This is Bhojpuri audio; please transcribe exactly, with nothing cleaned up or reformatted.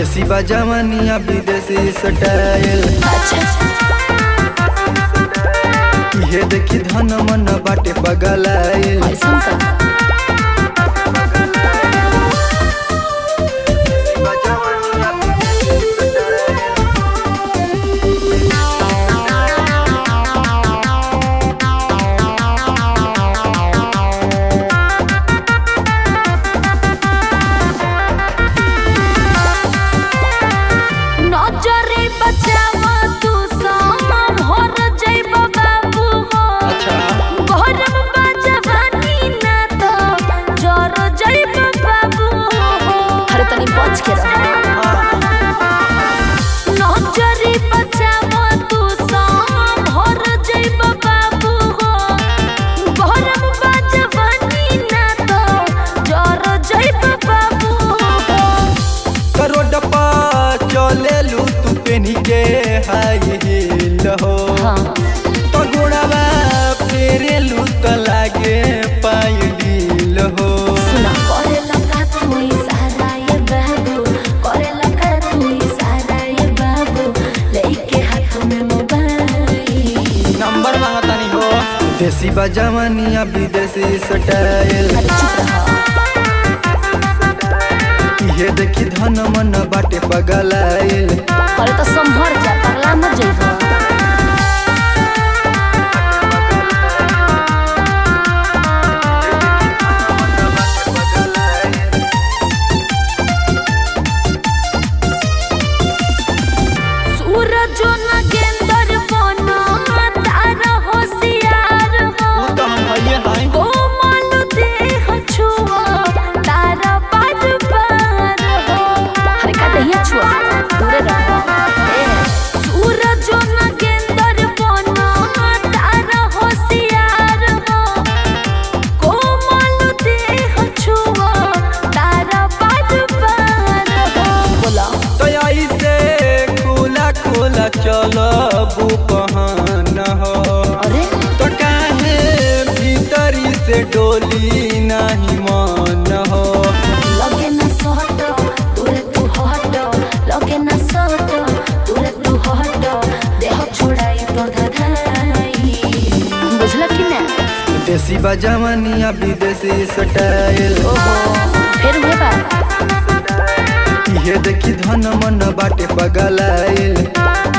देसी बजावनिया विदेशी स्टाइल। ये देखी धन मन बाटे पगलाइल। चलेलू तू पेनी के हाई हील हो तो गुड़ावा फेरेलू तो लागे पाई ढील हो। नंबर मांगतानी हो देसी बजावनिया विदेशी स्टाइल। ये देखी धन मन बाटे पगलाइल। अरे तो संभर जा पगला मत जइबो। सूरज न गेंदर बनो तारा होशियार हो। वो तो हम हइए हई। कोमल देह छुआ तारा बाज दूरे रहो। सूरज न गेंदर बनो तारा होशियार हो। कोमल देह छुआ तारा बाज पार हो। बोला तो ऐसे खुला खुला चलो बुपहन हो। अरे तो काहे भीतरी से डोली नहीं मन हो। लगे न सहट दूरे तू हट। लगे न सहट दूरे तू हट। देह छोड़ाई तो धधाई। बुझला कि ना देसी बजावनिया विदेशी स्टाइल। ओहो फिर हुए बात। ये देखी धन मन बाटे पगलाइल।